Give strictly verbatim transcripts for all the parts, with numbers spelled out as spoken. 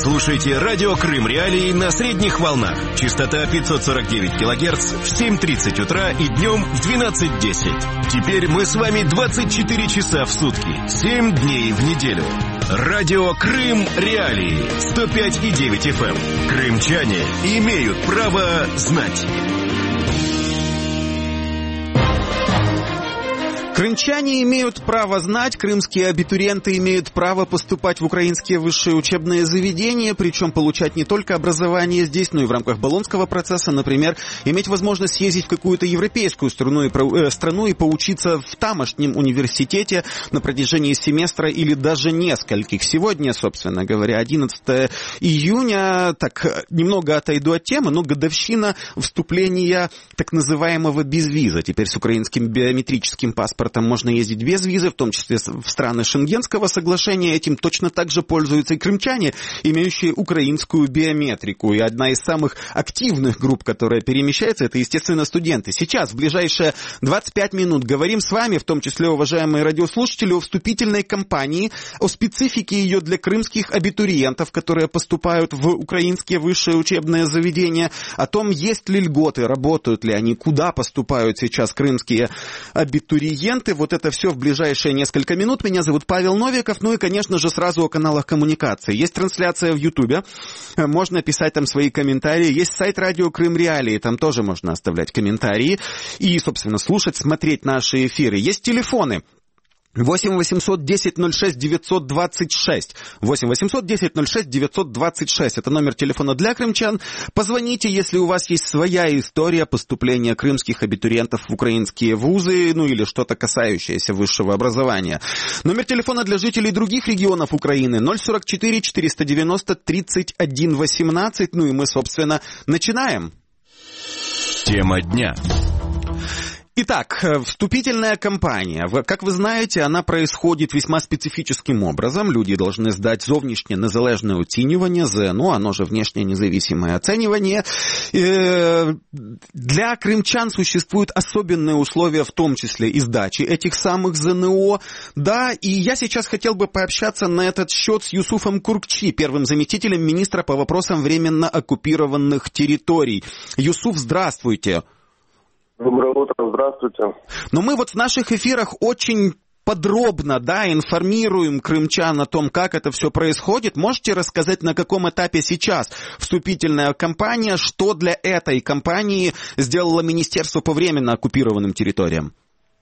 Слушайте радио Крым Реалии на средних волнах. Частота пятьсот сорок девять килогерц в семь тридцать утра и днем в двенадцать десять. Теперь мы с вами двадцать четыре часа в сутки, семь дней в неделю. Радио Крым Реалии сто пять и девять эф эм. Крымчане имеют право знать. Крымчане имеют право знать, крымские абитуриенты имеют право поступать в украинские высшие учебные заведения, причем получать не только образование здесь, но и в рамках Болонского процесса, например, иметь возможность съездить в какую-то европейскую страну и, э, страну и поучиться в тамошнем университете на протяжении семестра или даже нескольких. Сегодня, собственно говоря, одиннадцатого июня, так, немного отойду от темы, но годовщина вступления так называемого безвиза. Теперь с украинским биометрическим паспортом можно ездить без визы, в том числе в страны Шенгенского соглашения. Этим точно так же пользуются и крымчане, имеющие украинскую биометрику. И одна из самых активных групп, которая перемещается, это, естественно, студенты. Сейчас, в ближайшие двадцать пять минут, говорим с вами, в том числе, уважаемые радиослушатели, о вступительной кампании, о специфике ее для крымских абитуриентов, которые поступают в украинские высшие учебные заведения, о том, есть ли льготы, работают ли они, куда поступают сейчас крымские абитуриенты. Вот это все в ближайшие несколько минут. Меня зовут Павел Новиков. Ну и, конечно же, сразу о каналах коммуникации. Есть трансляция в Ютубе. Можно писать там свои комментарии. Есть сайт радио Крым Реалии. Там тоже можно оставлять комментарии. И, собственно, слушать, смотреть наши эфиры. Есть телефоны. восемь восемьсот десять ноль шесть девятьсот двадцать шесть. восемь восемьсот десять ноль шесть девятьсот двадцать шесть. Это номер телефона для крымчан. Позвоните, если у вас есть своя история поступления крымских абитуриентов в украинские вузы, ну или что-то касающееся высшего образования. Номер телефона для жителей других регионов Украины ноль сорок четыре четыреста девяносто тридцать один восемнадцать. Ну и мы, собственно, начинаем. Тема дня. Итак, вступительная кампания. Как вы знаете, она происходит весьма специфическим образом. Люди должны сдать зовнішнє незалежне оцінювання, ЗНО, оно же внешнее независимое оценивание. Для крымчан существуют особенные условия, в том числе и сдачи этих самых ЗНО. Да, и я сейчас хотел бы пообщаться на этот счет с Юсуфом Куркчи, первым заместителем министра по вопросам временно оккупированных территорий. Юсуф, здравствуйте. Доброе утро, здравствуйте. Но мы вот в наших эфирах очень подробно, да, информируем крымчан о том, как это все происходит. Можете рассказать, на каком этапе сейчас вступительная кампания, что для этой кампании сделало Министерство по временно оккупированным территориям?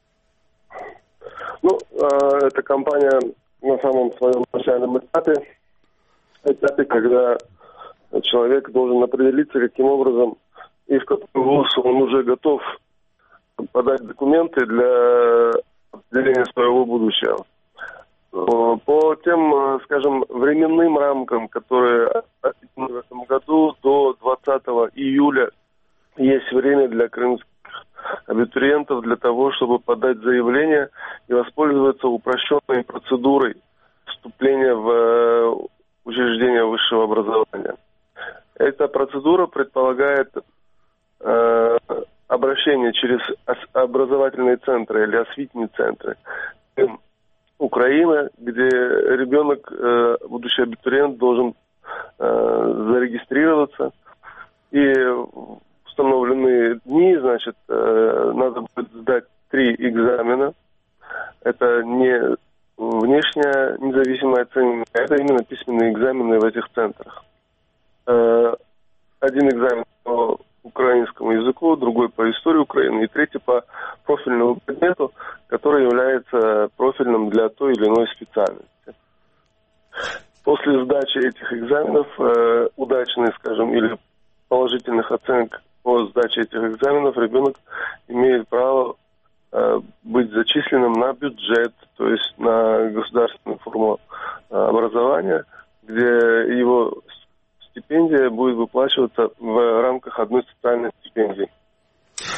Ну, эта кампания на самом своем начальном этапе, этапе, когда человек должен определиться, каким образом и в какой вуз он уже готов подать документы для определения своего будущего. По тем, скажем, временным рамкам, которые определены в этом году, до двадцатого июля есть время для крымских абитуриентов для того, чтобы подать заявление и воспользоваться упрощенной процедурой вступления в учреждение высшего образования. Эта процедура предполагает э, обращение через образовательные центры или освитные центры Украины, где ребенок, э, будущий абитуриент, должен э, зарегистрироваться, и в установленные дни, значит, э, надо будет сдать три экзамена. Это не внешняя независимая оценка, это именно письменные экзамены в этих центрах. Э, один экзамен по украинскому языку, другой по истории Украины и третий по профильному предмету, который является профильным для той или иной специальности. После сдачи этих экзаменов, э, удачной, скажем, или положительных оценок по сдаче этих экзаменов, ребенок имеет право э, быть зачисленным на бюджет, то есть на государственную форму э, образования, где его стипендия будет выплачиваться в рамках одной социальной стипендии.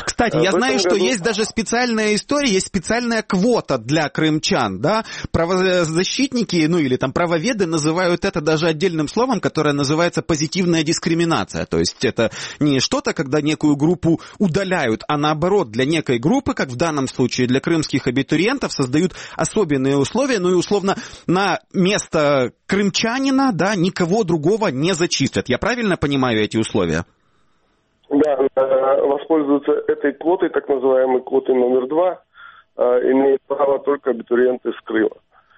Кстати, я знаю, что году... есть даже специальная история, есть специальная квота для крымчан, да? Правозащитники, ну или там правоведы называют это даже отдельным словом, которое называется позитивная дискриминация. То есть это не что-то, когда некую группу удаляют, а наоборот, для некой группы, как в данном случае для крымских абитуриентов, создают особенные условия, ну и условно на место крымчанина, да, никого другого не зачислят. Я правильно понимаю эти условия? Да, воспользоваться этой квотой, так называемой квотой номер два, имеют право только абитуриенты из Крыма.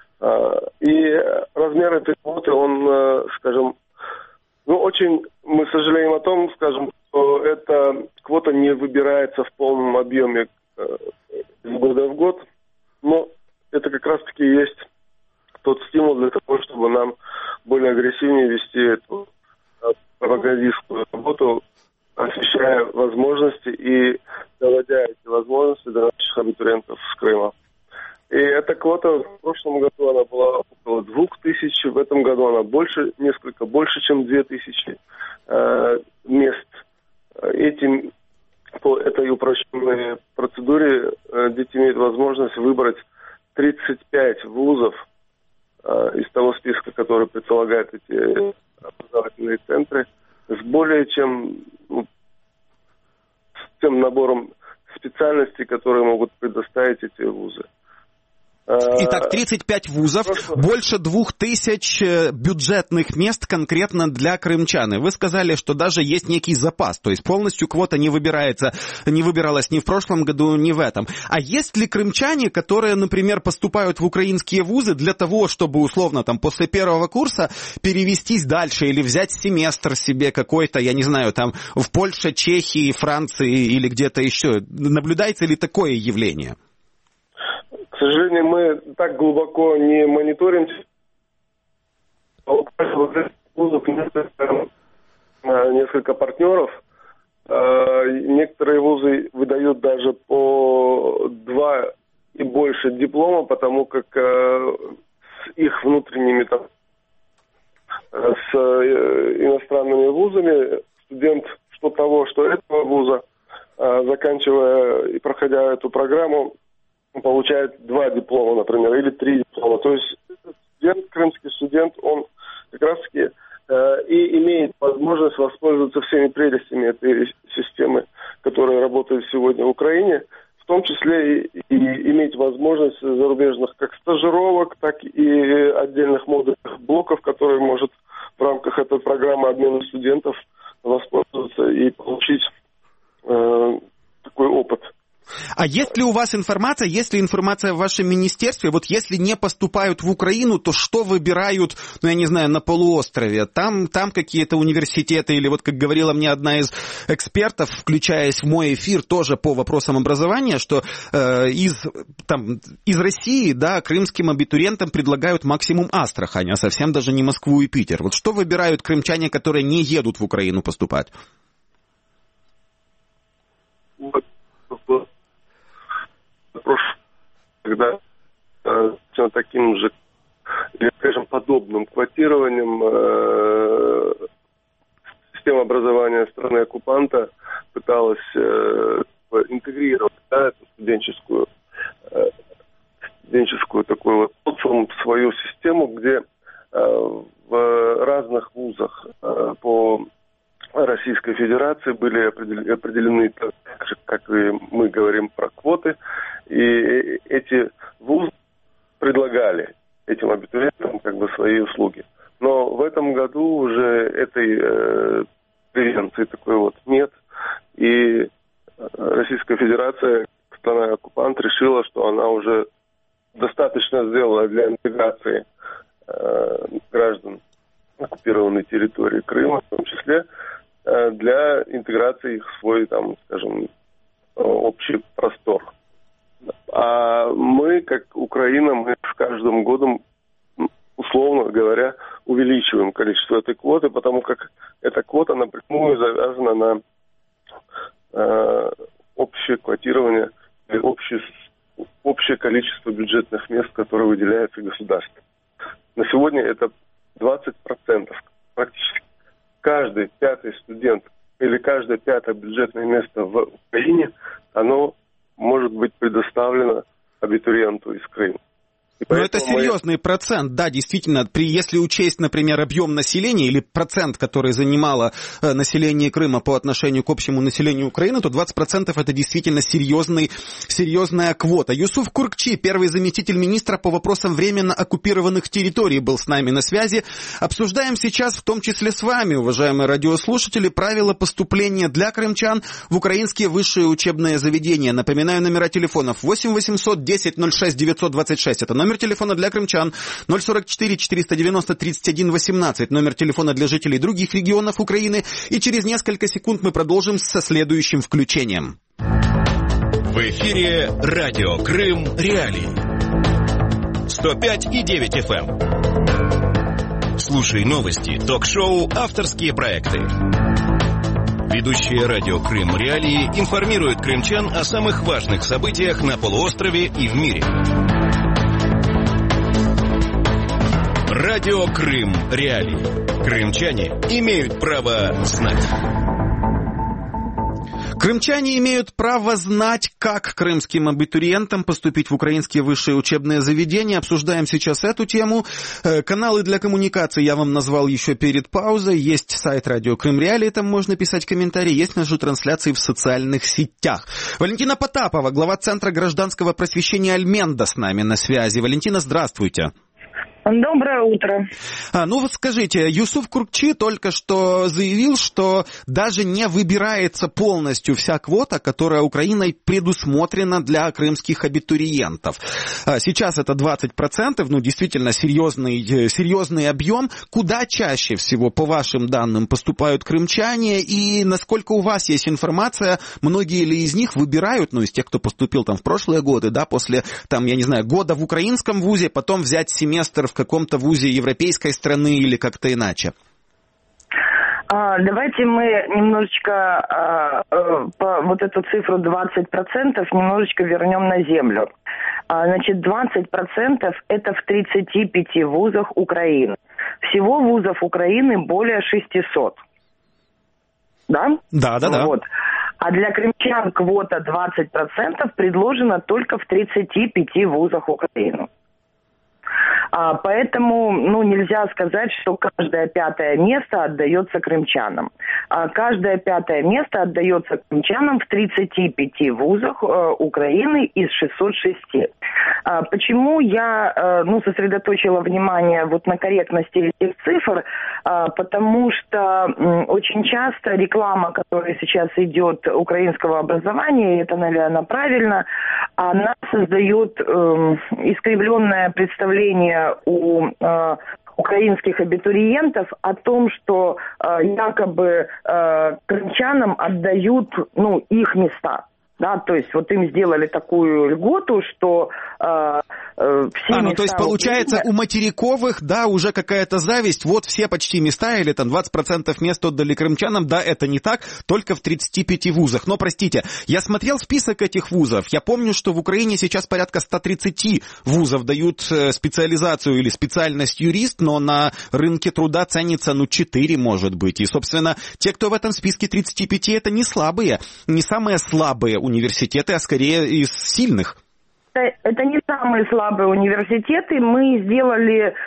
И размер этой квоты, он, скажем, ну, очень, мы сожалеем о том, скажем, что эта квота не выбирается в полном объеме из года в год, но это как раз-таки есть тот стимул для того, чтобы нам более агрессивнее вести эту пропагандистскую работу, освещая возможности и доводя эти возможности до наших абитуриентов с Крыма. И эта квота в прошлом году она была около двух тысяч, в этом году она больше, несколько больше, чем две тысячи э, мест. Этим, по этой упрощенной процедуре э, дети имеют возможность выбрать тридцать пять вузов э, из того списка, который предполагает эти образовательные центры, с более чем ну, с тем набором специальностей, которые могут предоставить эти вузы. Итак, тридцать пять вузов, Просто... больше двух тысяч бюджетных мест конкретно для крымчан. И вы сказали, что даже есть некий запас, то есть полностью квота не выбирается, не выбиралась ни в прошлом году, ни в этом. А есть ли крымчане, которые, например, поступают в украинские вузы для того, чтобы условно там после первого курса перевестись дальше или взять семестр себе какой-то, я не знаю, там в Польше, Чехии, Франции или где-то еще? Наблюдается ли такое явление? К сожалению, мы так глубоко не мониторим. У каждого вузов несколько, несколько партнеров. Некоторые вузы выдают даже по два и больше диплома, потому как с их внутренними там, с иностранными вузами студент что того, что этого вуза, заканчивая и проходя эту программу, получает два диплома, например, или три диплома. То есть студент, крымский студент, он как раз-таки э, и имеет возможность воспользоваться всеми прелестями этой системы, которая работает сегодня в Украине, в том числе и, и иметь возможность зарубежных как стажировок, так и отдельных модульных блоков, которые может в рамках этой программы обмена студентов воспользоваться и получить э, такой опыт. А есть ли у вас информация, есть ли информация в вашем министерстве, вот если не поступают в Украину, то что выбирают, ну, я не знаю, на полуострове? Там, там какие-то университеты, или вот, как говорила мне одна из экспертов, включаясь в мой эфир тоже по вопросам образования, что э, из, там, из России, да, крымским абитуриентам предлагают максимум Астрахань, а совсем даже не Москву и Питер. Вот что выбирают крымчане, которые не едут в Украину поступать? Когда э, таким же, или, скажем, подобным квотированием э, система образования страны-оккупанта пыталась э, интегрировать, да, эту студенческую, э, студенческую такую вот в свою систему, где э, в разных вузах э, по Российской Федерации были определены, так же, как и мы говорим про квоты, и эти вузы предлагали этим абитуриентам как бы свои услуги. Но в этом году уже этой э, превенции такой вот нет, и Российская Федерация, страна-оккупант, решила, что она уже достаточно сделала для интеграции э, граждан оккупированной территории Крыма, в том числе э, для интеграции их в свой, там, скажем, общий простор. А мы, как Украина, мы с каждым годом, условно говоря, увеличиваем количество этой квоты, потому как эта квота напрямую завязана на э, общее квотирование, общее, общее количество бюджетных мест, которые выделяются государством. На сегодня это двадцать процентов. Практически каждый пятый студент или каждое пятое бюджетное место в Украине, оно может быть предоставлено абитуриенту из Крыма. Но это серьезный мы... процент, да, действительно, при, если учесть, например, объем населения или процент, который занимало э, население Крыма по отношению к общему населению Украины, то двадцать процентов это действительно серьезный, серьезная квота. Юсуф Куркчи, первый заместитель министра по вопросам временно оккупированных территорий, был с нами на связи. Обсуждаем сейчас, в том числе с вами, уважаемые радиослушатели, правила поступления для крымчан в украинские высшие учебные заведения. Напоминаю, номера телефонов восемь восемьсот десять ноль шесть девятьсот двадцать шесть, это номер телефона для крымчан, ноль сорок четыре четыреста девяносто тридцать один восемнадцать, номер телефона для жителей других регионов Украины. И через несколько секунд мы продолжим со следующим включением. В эфире радио Крым Реалии. сто пять и девять эф эм. Слушай новости, ток-шоу, авторские проекты. Ведущие радио Крым Реалии информируют крымчан о самых важных событиях на полуострове и в мире. Радио Крым Реалии. Крымчане имеют право знать. Крымчане имеют право знать, как крымским абитуриентам поступить в украинские высшие учебные заведения. Обсуждаем сейчас эту тему. Каналы для коммуникации я вам назвал еще перед паузой. Есть сайт радио Крым Реалии, там можно писать комментарии. Есть наши трансляции в социальных сетях. Валентина Потапова, глава Центра гражданского просвещения Альменда, с нами на связи. Валентина, здравствуйте. Доброе утро. А, ну вот скажите, Юсуф Куркчи только что заявил, что даже не выбирается полностью вся квота, которая Украиной предусмотрена для крымских абитуриентов. А, сейчас это двадцать процентов, ну действительно серьезный, серьезный объем. Куда чаще всего, по вашим данным, поступают крымчане? И насколько у вас есть информация, многие ли из них выбирают, ну из тех, кто поступил там в прошлые годы, да, после, там, я не знаю, года в украинском вузе, потом взять семестр в каком-то вузе европейской страны или как-то иначе? А, давайте мы немножечко а, а, по, вот эту цифру двадцать процентов немножечко вернем на землю. А, значит, двадцать процентов это в тридцати пяти вузах Украины. Всего вузов Украины более шестисот. Да? Да, да, да. Вот. А для крымчан квота двадцать процентов предложена только в тридцати пяти вузах Украины. А, поэтому, ну, нельзя сказать, что каждое пятое место отдается крымчанам. А каждое пятое место отдается крымчанам в тридцати пяти вузах э, Украины из шестисот шести. А, почему я, э, ну, сосредоточила внимание вот на корректности этих цифр? А, потому что м, очень часто реклама, которая сейчас идет украинского образования, и это, наверное, правильно, она создает э, искривленное представление у э, украинских абитуриентов о том, что э, якобы э, крымчанам отдают, ну, их места. Да, то есть вот им сделали такую льготу, что э, э, все а, ну места... то есть получается у материковых, да, уже какая-то зависть, вот все почти места, или там двадцать процентов мест отдали крымчанам, да, это не так, только в тридцати пяти вузах. Но, простите, я смотрел список этих вузов, я помню, что в Украине сейчас порядка ста тридцати вузов дают специализацию или специальность юрист, но на рынке труда ценится, ну, четыре, может быть. И, собственно, те, кто в этом списке тридцати пяти, это не слабые, не самые слабые университеты, а скорее из сильных. Это, это не самые слабые университеты. Мы сделали э,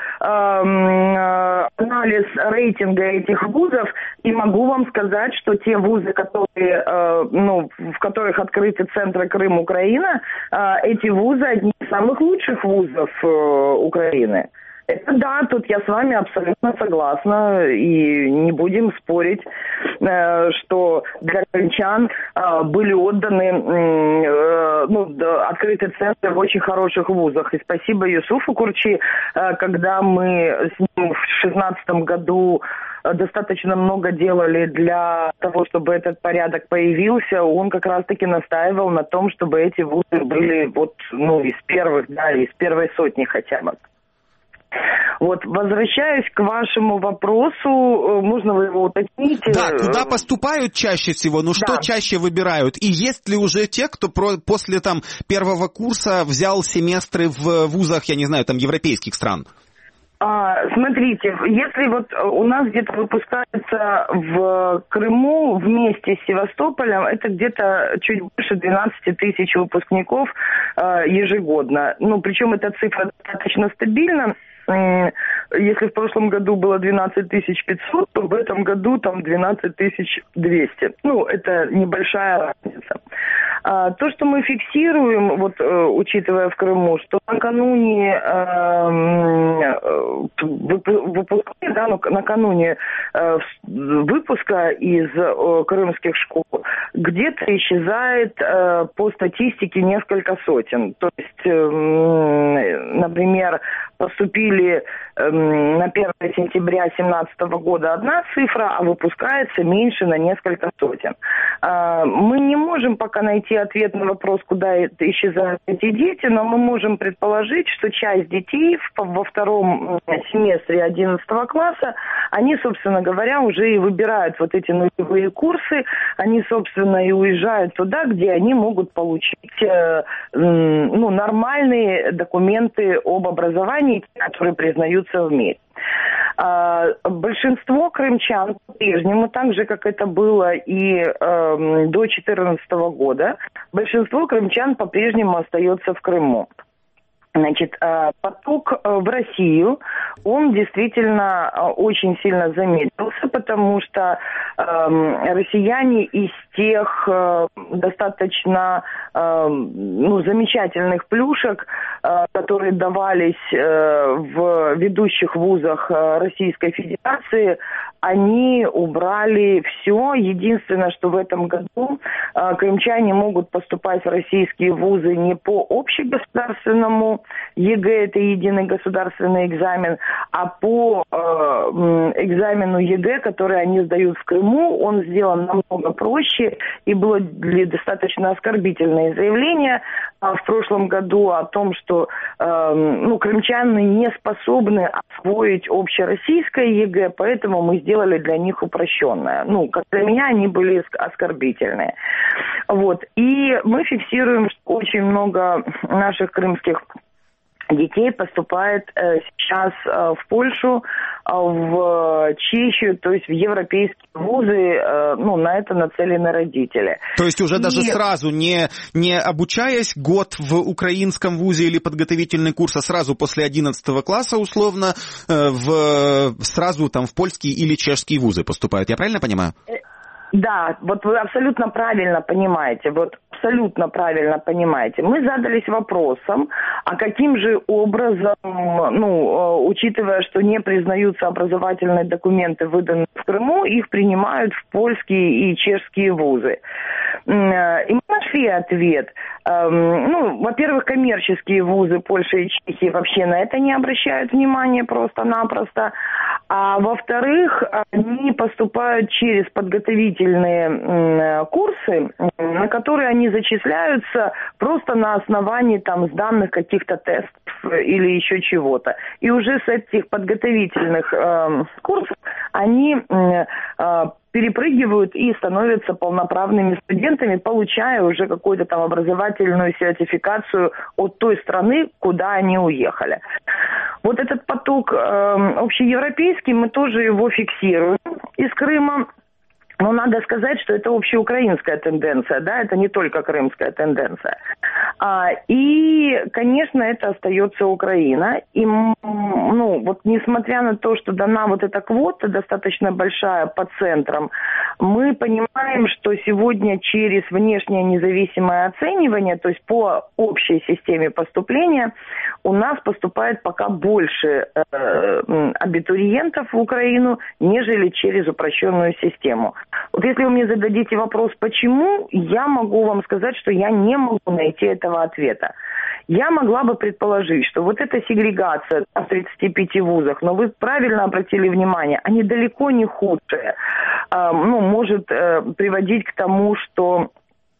э, анализ рейтинга этих вузов, и могу вам сказать, что те вузы, которые, э, ну, в которых открыты центры Крым, Украина, э, эти вузы одни из самых лучших вузов э, Украины. Это да, тут я с вами абсолютно согласна, и не будем спорить, э, что для крымчан э, были отданы э, ну, да, открытые центры в очень хороших вузах. И спасибо Юсуфу Куркчи, э, когда мы с ним в шестнадцатом году достаточно много делали для того, чтобы этот порядок появился, он как раз-таки настаивал на том, чтобы эти вузы были вот, ну, из первых, да, из первой сотни хотя бы. Вот, возвращаясь к вашему вопросу, можно вы его уточнить? Да, куда поступают чаще всего, ну что да. чаще выбирают? И есть ли уже те, кто про, после там первого курса взял семестры в вузах, я не знаю, там европейских стран? А, смотрите, если вот у нас где-то выпускается в Крыму вместе с Севастополем, это где-то чуть больше двенадцать тысяч выпускников а, ежегодно. Ну, причем эта цифра достаточно стабильна. Если в прошлом году было двенадцать тысяч пятьсот, то в этом году там двенадцать тысяч двести. Ну, это небольшая разница. А, то, что мы фиксируем, вот, учитывая в Крыму, что накануне э, выпуска, да, накануне э, выпуска из э, крымских школ где-то исчезает э, по статистике несколько сотен. То есть, э, например, поступили э, на первое сентября две тысячи семнадцатого года одна цифра, а выпускается меньше на несколько сотен. Э, мы не можем пока найти ответ на вопрос, куда исчезают эти дети, но мы можем предположить, что часть детей во втором семестре одиннадцатого класса, они, собственно говоря, уже и выбирают вот эти нулевые курсы, они, собственно, и уезжают туда, где они могут получить э, ну, нормальные документы об образовании, которые признаются в мире. А, большинство крымчан по-прежнему, так же, как это было и э, до две тысячи четырнадцатого года, большинство крымчан по-прежнему остается в Крыму. Значит, поток в Россию, он действительно очень сильно замедлился, потому что э, россияне из тех э, достаточно э, ну, замечательных плюшек, э, которые давались э, в ведущих вузах Российской Федерации, они убрали все. Единственное, что в этом году э, крымчане могут поступать в российские вузы не по общегосударственному ЕГЭ, это единый государственный экзамен, а по э, экзамену ЕГЭ, который они сдают в Крыму. Он сделан намного проще, и было достаточно оскорбительное заявление э, в прошлом году о том, что э, ну, крымчане не способны освоить общероссийское ЕГЭ, поэтому мы сделали для них упрощенное. Ну, как для меня, они были оскорбительные. Вот. И мы фиксируем, что очень много наших крымских детей поступает э, сейчас э, в Польшу, э, в Чехию, то есть в европейские вузы, э, ну, на это нацелены родители. То есть уже И... даже сразу, не, не обучаясь год в украинском вузе или подготовительный курс, а сразу после одиннадцатого класса, условно, э, в, сразу там в польские или чешские вузы поступают, я правильно понимаю? Да, вот вы абсолютно правильно понимаете, вот абсолютно правильно понимаете. Мы задались вопросом, а каким же образом, ну, учитывая, что не признаются образовательные документы, выданные в Крыму, их принимают в польские и чешские вузы. И мы нашли ответ. Ну, во-первых, коммерческие вузы Польши и Чехии вообще на это не обращают внимания просто-напросто. А во-вторых, они поступают через подготовительные курсы, на которые они зачисляются просто на основании там сданных каких-то тестов или еще чего-то. И уже с этих подготовительных э, курсов они э, перепрыгивают и становятся полноправными студентами, получая уже какую-то там образовательную сертификацию от той страны, куда они уехали. Вот этот поток э, общеевропейский, мы тоже его фиксируем из Крыма. Но надо сказать, что это общеукраинская тенденция, да, это не только крымская тенденция. А, и, конечно, это остается Украина. И, ну, вот несмотря на то, что дана вот эта квота достаточно большая по центрам, мы понимаем, что сегодня через внешнее независимое оценивание, то есть по общей системе поступления, у нас поступает пока больше э, абитуриентов в Украину, нежели через упрощенную систему. Вот если вы мне зададите вопрос, почему, я могу вам сказать, что я не могу найти этого ответа. Я могла бы предположить, что вот эта сегрегация в тридцати пяти вузах, но вы правильно обратили внимание, они далеко не худшие, э, ну, может э, приводить к тому, что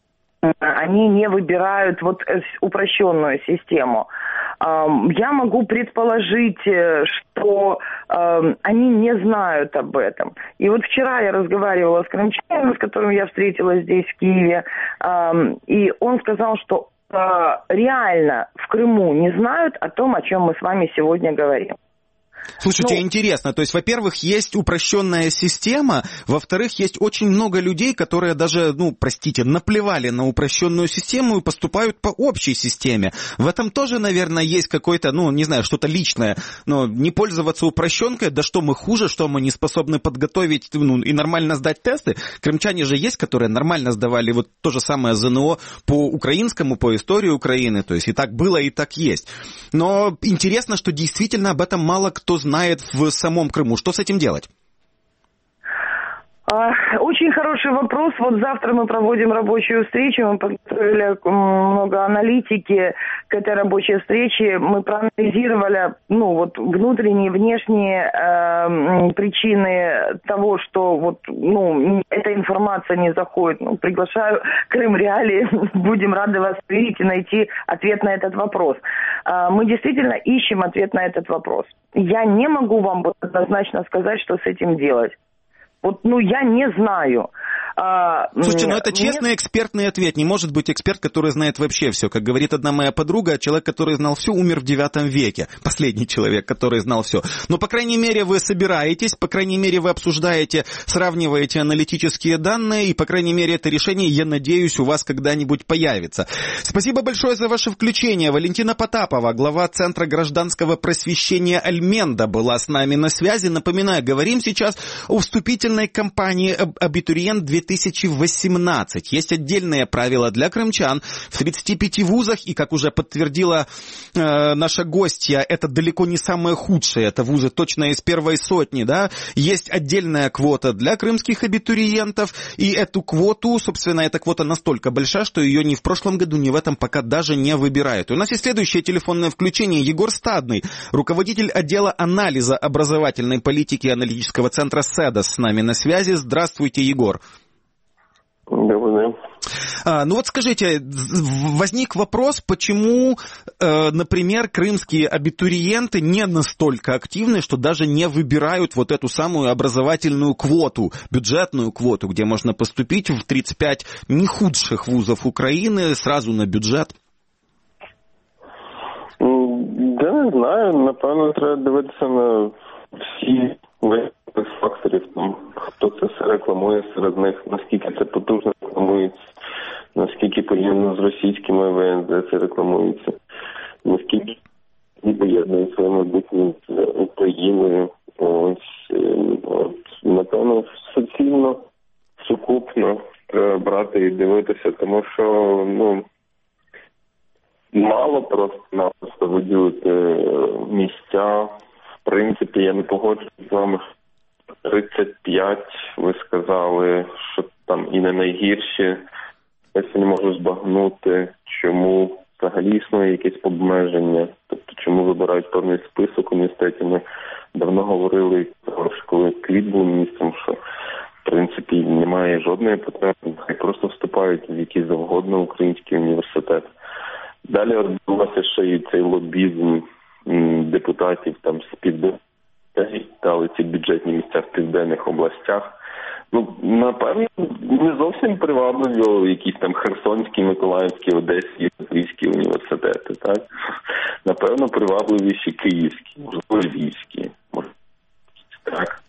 они не выбирают вот упрощенную систему. Я могу предположить, что э, они не знают об этом. И вот вчера я разговаривала с крымчанином, с которым я встретилась здесь, в Киеве, э, и он сказал, что э, реально в Крыму не знают о том, о чем мы с вами сегодня говорим. Слушайте, ну, интересно, то есть, во-первых, есть упрощенная система, во-вторых, есть очень много людей, которые даже, ну, простите, наплевали на упрощенную систему и поступают по общей системе. В этом тоже, наверное, есть какое-то, ну, не знаю, что-то личное, но не пользоваться упрощенкой, да что мы хуже, что мы не способны подготовить, ну, и нормально сдать тесты. Крымчане же есть, которые нормально сдавали вот то же самое ЗНО по украинскому, по истории Украины, то есть и так было, и так есть. Но интересно, что действительно об этом мало кто знает в самом Крыму. Что с этим делать? Очень хороший вопрос. Вот завтра мы проводим рабочую встречу. Мы подготовили много аналитики к этой рабочей встрече. Мы проанализировали, ну, вот, внутренние, внешние э, причины того, что вот, ну, эта информация не заходит. Ну, приглашаю Крым Реалии. Будем рады вас видеть и найти ответ на этот вопрос. Э, мы действительно ищем ответ на этот вопрос. Я не могу вам однозначно сказать, что с этим делать. Вот, ну, я не знаю. А, Слушайте, ну это мне... честный экспертный ответ. Не может быть эксперт, который знает вообще все. Как говорит одна моя подруга, человек, который знал все, умер в девятом веке. Последний человек, который знал все. Но, по крайней мере, вы собираетесь, по крайней мере, вы обсуждаете, сравниваете аналитические данные, и, по крайней мере, это решение, я надеюсь, у вас когда-нибудь появится. Спасибо большое за ваше включение. Валентина Потапова, глава Центра гражданского просвещения Альменда, была с нами на связи. Напоминаю, говорим сейчас о вступительной кампании «Абитуриент две тысячи восемнадцать». Есть отдельные правила для крымчан в тридцати пяти вузах, и, как уже подтвердила э, наша гостья, это далеко не самые худшие, это вузы точно из первой сотни, да. Есть отдельная квота для крымских абитуриентов, и эту квоту, собственно, эта квота настолько большая, что ее ни в прошлом году, ни в этом пока даже не выбирают. И у нас есть следующее телефонное включение. Егор Стадный, руководитель отдела анализа образовательной политики аналитического центра СЭДОС, с нами на связи. Здравствуйте, Егор. Добрый день. А, ну вот скажите, возник вопрос, почему, э, например, крымские абитуриенты не настолько активны, что даже не выбирают вот эту самую образовательную квоту, бюджетную квоту, где можно поступить в тридцать пять не худших вузов Украины сразу на бюджет? Да, не знаю. Напевно, треба дивитися на всі факторів, там, хто це рекламує серед них, наскільки це потужно рекламується, наскільки порівняно з російськими ВНЗ це рекламується, наскільки поєднують своє майбутнє з Україною. Ось, от, напевно, суцільно, сукупно треба брати і дивитися, тому що, ну, мало просто-напросто виділити місця. В принципі, я не погоджуюсь з вами. тридцять п'ять, ви сказали, що там і не найгірші. Я не можу збагнути, чому взагалі існує якесь обмеження. Тобто, чому вибирають певний список університетів. Ми давно говорили, коли Квіт був міністром, що в принципі немає жодної потреби. Хай просто вступають в які завгодно українські університети. Далі відбувався ще і цей лобізм депутатів там з південних, дали ці бюджетні місця в південних областях. Ну, напевно, не зовсім привабливі якісь там Херсонські, Миколаївські, Одеські, Львівські університети, так? Напевно, привабливіші Київські, можливо, Львівські, можливо, так.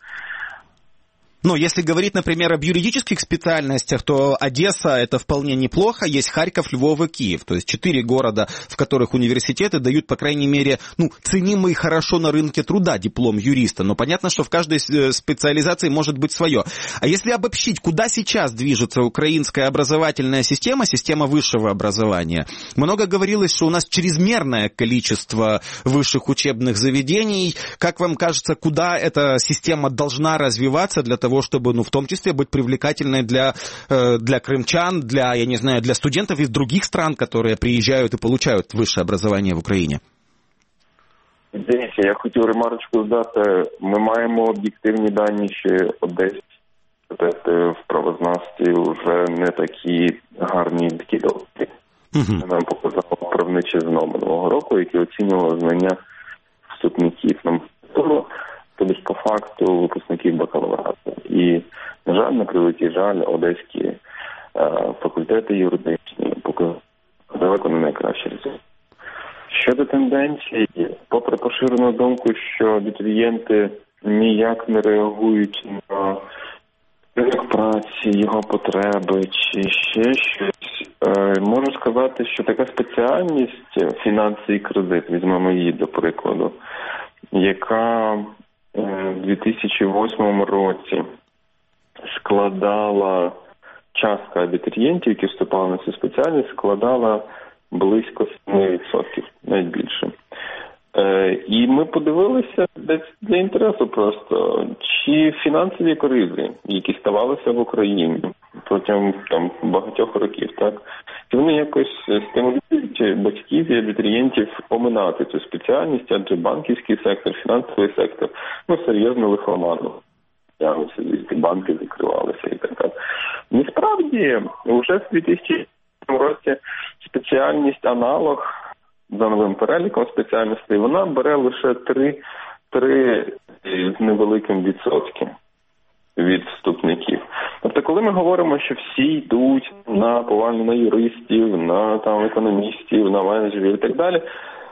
Ну, если говорить, например, об юридических специальностях, то Одесса – это вполне неплохо. Есть Харьков, Львов и Киев. То есть четыре города, в которых университеты дают, по крайней мере, ну, ценимый хорошо на рынке труда диплом юриста. Но понятно, что в каждой специализации может быть свое. А если обобщить, куда сейчас движется украинская образовательная система, система высшего образования? Много говорилось, что у нас чрезмерное количество высших учебных заведений. Как вам кажется, куда эта система должна развиваться для того, чтобы, ну, в том числе быть привлекательной для, для крымчан, для, я не знаю, для студентов из других стран, которые приезжают и получают высшее образование в Україні? Дивіться, я хотів ремарочку здати. Ми маємо об'єктивні дані, що Одесі в правознавстві вже не такі гарні, такі добрі. Uh-huh. Нам показало правниче ЗНО минулого року, яке оцінювало знання вступників на магістратуру, тобто по факту випускників бакалаврату. І, на жаль, на превеликий жаль, одеські е, факультети юридичні показали далеко не найкращі результати. Щодо тенденції, попри поширену думку, що абітурієнти ніяк не реагують на ринок праці, його потреби чи ще щось, можу сказати, що така спеціальність фінанси і кредит, візьмемо її до прикладу, яка в дві тисячі восьмому році складала, частка абітурієнтів, які вступали на цю спеціальність, складала близько сім відсотків, навіть більше. Е, і ми подивилися десь для інтересу просто, чи фінансові кризи, які ставалися в Україні протягом там багатьох років, так, чи вони якось стимулюють батьків і абітурієнтів оминати цю спеціальність, адже банківський сектор, фінансовий сектор, ну, серйозно лихоманив. Банки закривалися і так далі. Насправді, вже в дві тисячі році спеціальність аналог за новим переліком спеціальностей, вона бере лише три з невеликим відсотки від вступників. Тобто, коли ми говоримо, що всі йдуть на повально на юристів, на там економістів, на менеджерів і так далі,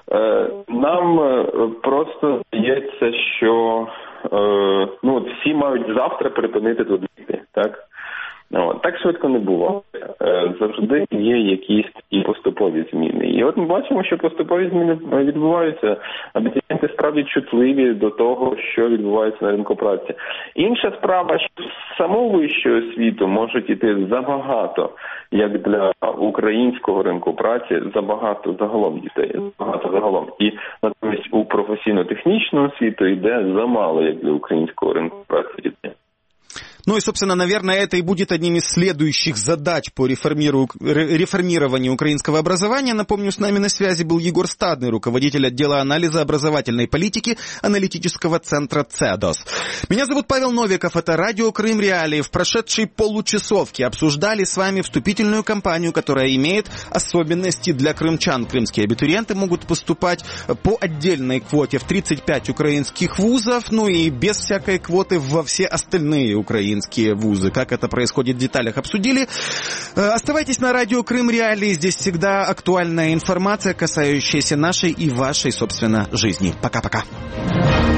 нам просто здається, що ну, всі мають завтра припинити туди йти, так? От, так швидко не було. Завжди є якісь такі поступові зміни. І от ми бачимо, що поступові зміни відбуваються. Абітурієнти справді чутливі до того, що відбувається на ринку праці. Інша справа, що з самого вищого освіту можуть іти забагато, як для українського ринку праці, забагато загалом дітей, забагато загалом. І натомість у професійно-технічну освіту йде замало, як для українського ринку праці дітей. Ну и, собственно, наверное, это и будет одним из следующих задач по реформированию украинского образования. Напомню, с нами на связи был Егор Стадный, руководитель отдела анализа образовательной политики аналитического центра «Цедос». Меня зовут Павел Новиков, это радио «Крым Реалии». В прошедшей получасовке обсуждали с вами вступительную кампанию, которая имеет особенности для крымчан. Крымские абитуриенты могут поступать по отдельной квоте в тридцать пять украинских вузов, ну и без всякой квоты во все остальные украинские вузы. Как это происходит, в деталях обсудили. Оставайтесь на радио «Крым Реалии». Здесь всегда актуальная информация, касающаяся нашей и вашей, собственно, жизни. Пока-пока.